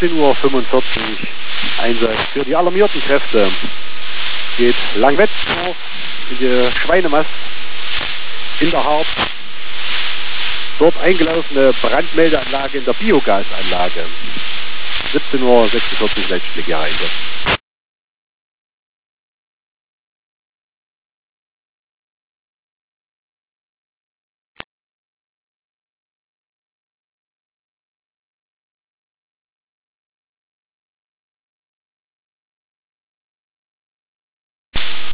16:45 Uhr Einsatz für die alarmierten Kräfte. Geht Langwetzdorf in die Schweinemast in der Hart. Dort eingelaufene Brandmeldeanlage in der Biogasanlage. 17:46 Uhr Leitstrecke Einsatz.